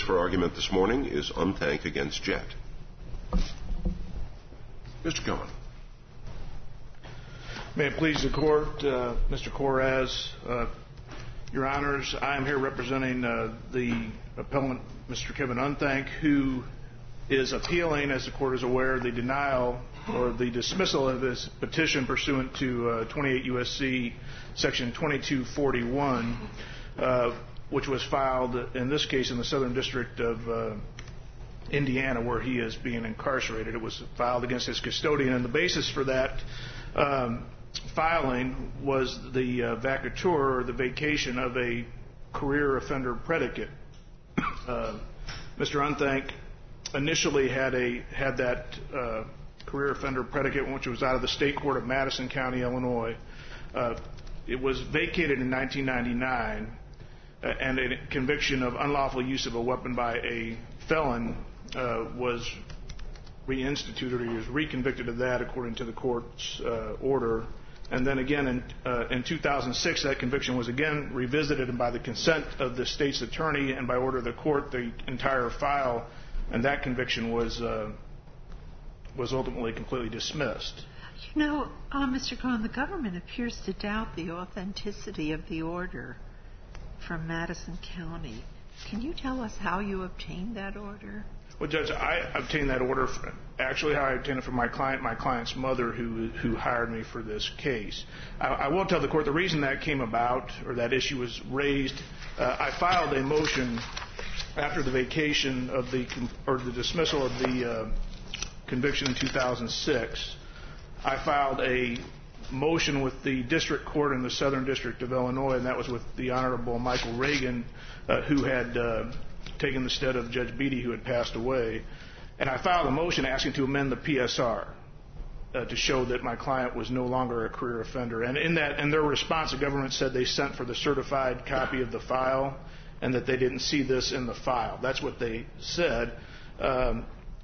for argument this morning is Unthank against Jett. Mr. Cohen. May it please the Court, Mr. Corraz, Your Honors, I am here representing the appellant, Mr. Kevin Unthank, who is appealing, as the Court is aware, the denial or the dismissal of his petition pursuant to 28 U.S.C. Section 2241, which was filed, in this case, in the Southern District of Indiana, where he is being incarcerated. It was filed against his custodian, and the basis for that filing was the vacatur, or the vacation of a career offender predicate. Mr. Unthank initially had that career offender predicate, which was out of the State Court of Madison County, Illinois. It was vacated in 1999, and a conviction of unlawful use of a weapon by a felon was reinstituted, or he was reconvicted of that according to the court's order. And then again in 2006, that conviction was again revisited, and by the consent of the state's attorney and by order of the court, the entire file and that conviction was ultimately completely dismissed. You know, Mr. Cohen, the government appears to doubt the authenticity of the order from Madison County. Can you tell us how you obtained that order? Well, Judge, I obtained that order, actually how I obtained it from my client's mother, who hired me for this case. I will tell the court the reason that came about, or that issue was raised. I filed a motion after the vacation of the dismissal of the conviction in 2006. I filed a motion with the district court in the Southern District of Illinois, and that was with the Honorable Michael Reagan, who had taken the stead of Judge Beatty, who had passed away. And I filed a motion asking to amend the PSR to show that my client was no longer a career offender. And in their response, the government said they sent for the certified copy of the file and that they didn't see this in the file. That's what they said. But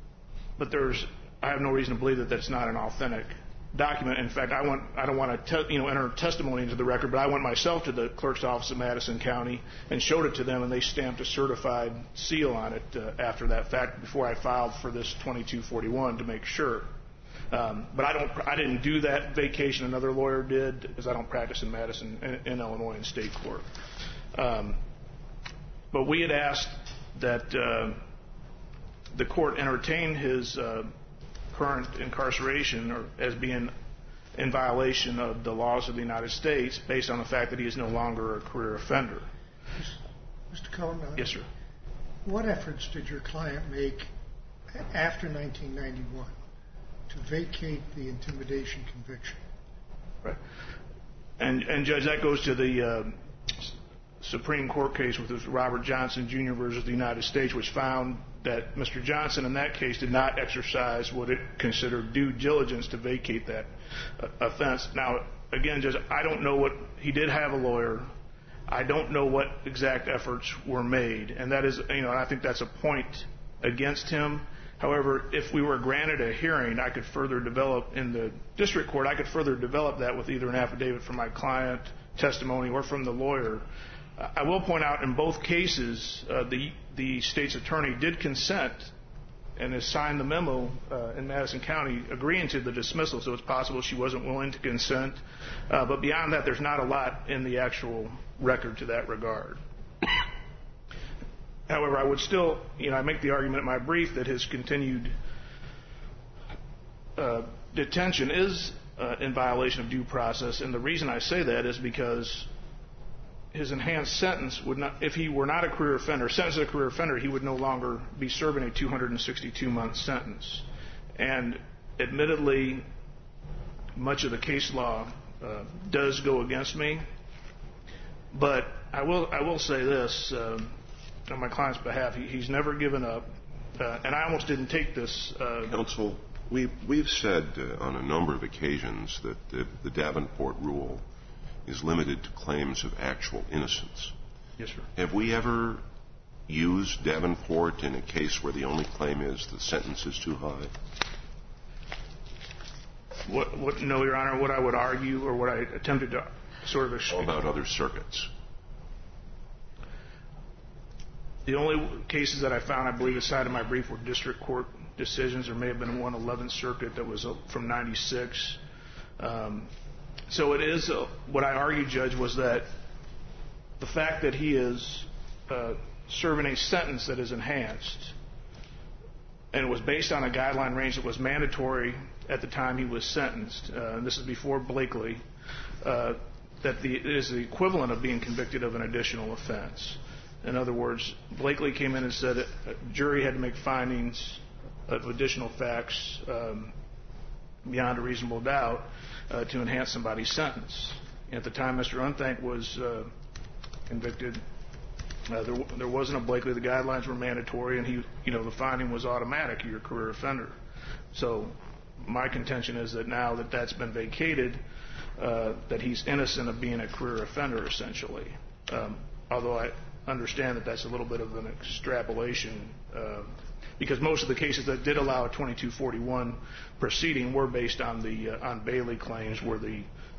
I have no reason to believe that that's not an authentic document. In fact, I don't want to enter testimony into the record, but I went myself to the clerk's office in Madison County and showed it to them, and they stamped a certified seal on it after that fact before I filed for this 2241 to make sure. But I didn't do that vacation. Another lawyer did, because I don't practice in Madison, in Illinois, in state court. But we had asked that the court entertain his current incarceration or as being in violation of the laws of the United States based on the fact that he is no longer a career offender. Mr. Cohen? Yes, sir. What efforts did your client make after 1991 to vacate the intimidation conviction? Right. And Judge, that goes to the Supreme Court case with Robert Johnson, Jr. versus the United States, which found that Mr. Johnson in that case did not exercise what it considered due diligence to vacate that offense. Now, again, Judge, I don't know what – he did have a lawyer. I don't know what exact efforts were made. And that is – I think that's a point against him. However, if we were granted a hearing, I could further develop in the district court, I could further develop that with either an affidavit from my client, testimony, or from the lawyer. I will point out in both cases, the state's attorney did consent and has signed the memo in Madison County agreeing to the dismissal, so it's possible she wasn't willing to consent. But beyond that, there's not a lot in the actual record to that regard. However, I would still, I make the argument in my brief that his continued detention is in violation of due process, and the reason I say that is because his enhanced sentence would not, if he were not a career offender, sentenced as a career offender, he would no longer be serving a 262-month sentence. And admittedly, much of the case law does go against me, but I will say this on my client's behalf: he's never given up, and I almost didn't take this. Counsel, we've said on a number of occasions that the Davenport rule is limited to claims of actual innocence. Yes, sir. Have we ever used Davenport in a case where the only claim is the sentence is too high? No, Your Honor. What I would argue, or what I attempted to sort of How about other circuits? The only cases that I found, I believe, aside of my brief, were district court decisions. There may have been one 11th Circuit that was from 96. So it is, what I argued, Judge, was that the fact that he is serving a sentence that is enhanced, and it was based on a guideline range that was mandatory at the time he was sentenced, and this is before Blakely, that it is the equivalent of being convicted of an additional offense. In other words, Blakely came in and said a jury had to make findings of additional facts beyond a reasonable doubt to enhance somebody's sentence. At the time Mr. Unthank was convicted, there wasn't a Blakely. The guidelines were mandatory, and the finding was automatic. You're a career offender. So my contention is that now that that's been vacated, that he's innocent of being a career offender, essentially. Although I understand that that's a little bit of an extrapolation, because most of the cases that did allow a 2241 proceeding were based on Bailey claims where the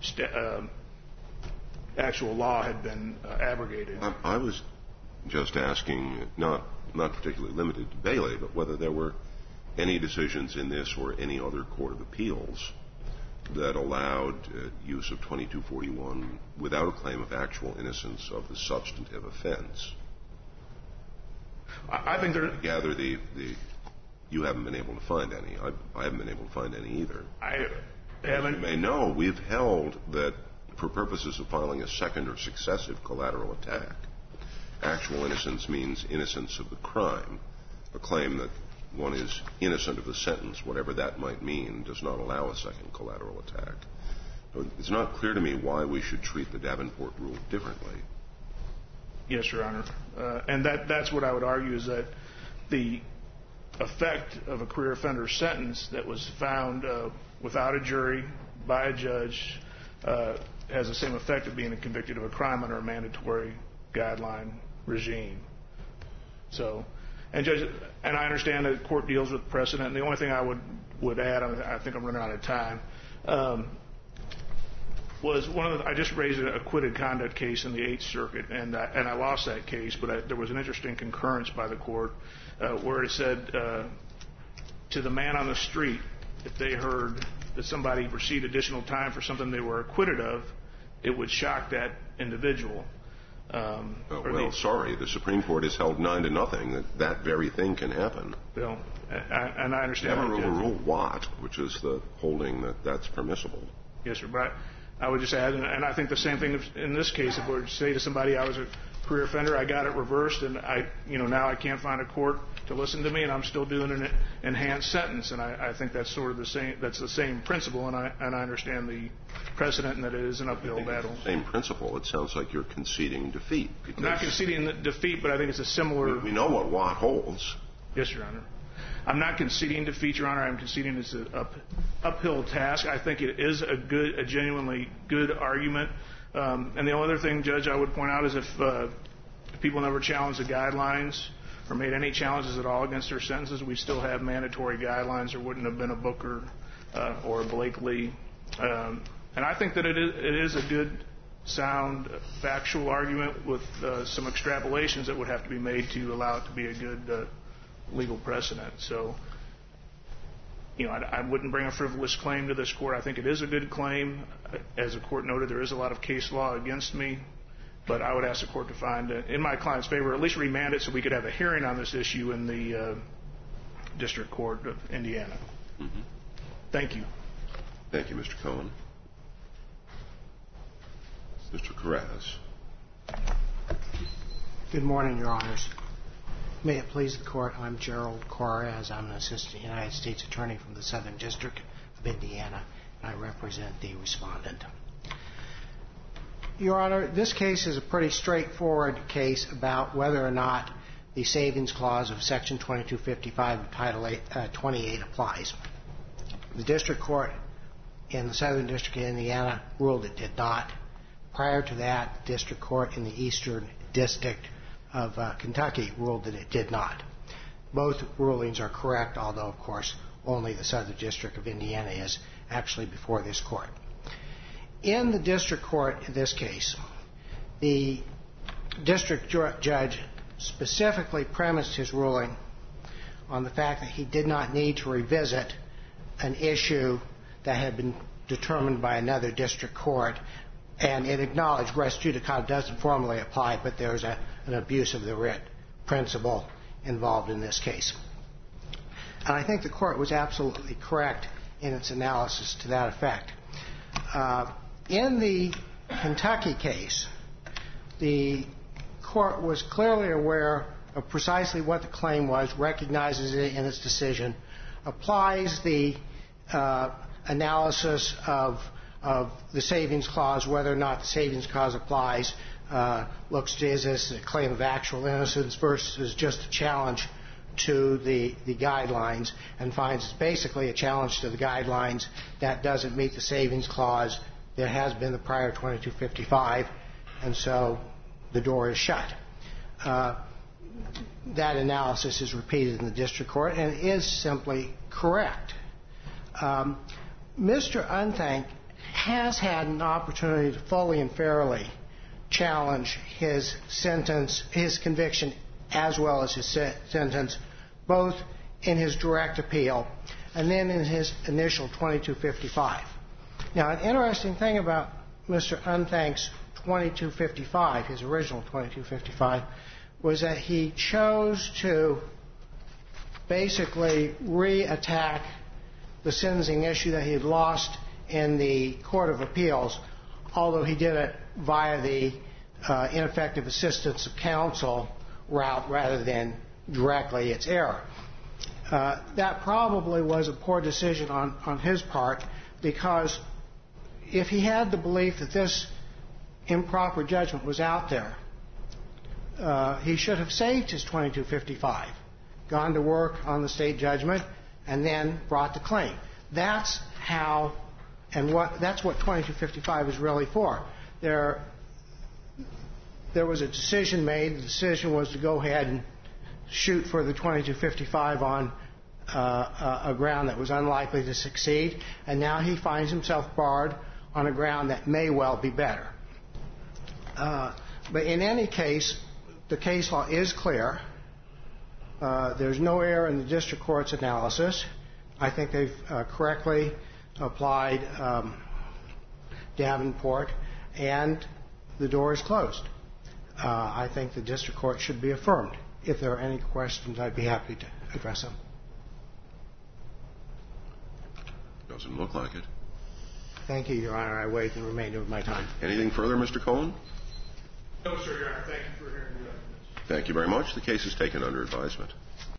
actual law had been abrogated. I was just asking, not particularly limited to Bailey, but whether there were any decisions in this or any other court of appeals that allowed use of 2241 without a claim of actual innocence of the substantive offense. I think there. I gather you haven't been able to find any. I haven't been able to find any either. I haven't. As you may know, we've held that for purposes of filing a second or successive collateral attack, actual innocence means innocence of the crime. A claim that one is innocent of the sentence, whatever that might mean, does not allow a second collateral attack. So it's not clear to me why we should treat the Davenport rule differently. Yes, Your Honor. And that's what I would argue, is that the effect of a career offender sentence that was found without a jury by a judge has the same effect of being convicted of a crime under a mandatory guideline regime. So, and Judge, and I understand that the court deals with precedent, and the only thing I would add, I think I'm running out of time, was I just raised an acquitted conduct case in the 8th Circuit, and I lost that case, but there was an interesting concurrence by the court where it said to the man on the street, if they heard that somebody received additional time for something they were acquitted of, it would shock that individual. Sorry, the Supreme Court has held 9-0 that very thing can happen. Well, and I understand. Never overrule Watt, which is the holding that's permissible. Yes, sir. But I would just add, and I think the same thing in this case. If we were to say to somebody, I was a career offender, I got it reversed, and now I can't find a court to listen to me, and I'm still doing an enhanced sentence, and I think that's sort of the same. That's the same principle, and I understand the precedent, and that it is an uphill battle. Same principle. It sounds like you're conceding defeat. I'm not conceding defeat, but I think it's a similar. We know what Watt holds. Yes, Your Honor. I'm not conceding defeat, Your Honor. I'm conceding it's an uphill task. I think it is a genuinely good argument. And the only other thing, Judge, I would point out is if people never challenged the guidelines or made any challenges at all against their sentences, we still have mandatory guidelines. There wouldn't have been a Booker or a Blakely. And I think that it is a good, sound, factual argument with some extrapolations that would have to be made to allow it to be a good legal precedent. So, I wouldn't bring a frivolous claim to this court. I think it is a good claim. As the court noted, there is a lot of case law against me. But I would ask the court to find, in my client's favor, at least remand it so we could have a hearing on this issue in the District Court of Indiana. Mm-hmm. Thank you. Thank you, Mr. Cohen. Mr. Carras. Good morning, Your Honors. May it please the Court, I'm Gerald Carras. I'm an Assistant United States Attorney from the Southern District of Indiana, and I represent the respondent. Your Honor, this case is a pretty straightforward case about whether or not the Savings Clause of Section 2255 of Title 28 applies. The District Court in the Southern District of Indiana ruled it did not. Prior to that, the District Court in the Eastern District of Kentucky ruled that it did not. Both rulings are correct, although, of course, only the Southern District of Indiana is actually before this Court. In the District Court in this case, the District Judge specifically premised his ruling on the fact that he did not need to revisit an issue that had been determined by another district court, and it acknowledged res judicata doesn't formally apply, but there's an abuse of the writ principle involved in this case. And I think the court was absolutely correct in its analysis to that effect. In the Kentucky case, the court was clearly aware of precisely what the claim was, recognizes it in its decision, applies the analysis of the savings clause, whether or not the savings clause applies, looks to is this a claim of actual innocence versus just a challenge to the guidelines, and finds it's basically a challenge to the guidelines that doesn't meet the savings clause. There has been the prior 2255, and so the door is shut. That analysis is repeated in the district court and is simply correct. Mr. Unthank has had an opportunity to fully and fairly challenge his sentence, his conviction, as well as his sentence, both in his direct appeal and then in his initial 2255. Now, an interesting thing about Mr. Unthank's 2255, his original 2255, was that he chose to basically re-attack the sentencing issue that he had lost in the Court of Appeals, although he did it via the ineffective assistance of counsel route rather than directly its error. That probably was a poor decision on his part, because if he had the belief that this improper judgment was out there, he should have saved his 2255, gone to work on the state judgment, and then brought the claim. That's how, and that's what 2255 is really for. There was a decision made. The decision was to go ahead and shoot for the 2255 on a ground that was unlikely to succeed, and now he finds himself barred on a ground that may well be better. But in any case, the case law is clear. There's no error in the district court's analysis. I think they've correctly applied Davenport, and the door is closed. I think the district court should be affirmed. If there are any questions, I'd be happy to address them. Doesn't look like it. Thank you, Your Honor. I wait the remainder of my time. Anything further, Mr. Cohen? No, sir, Your Honor. Thank you for hearing me. Thank you very much. The case is taken under advisement.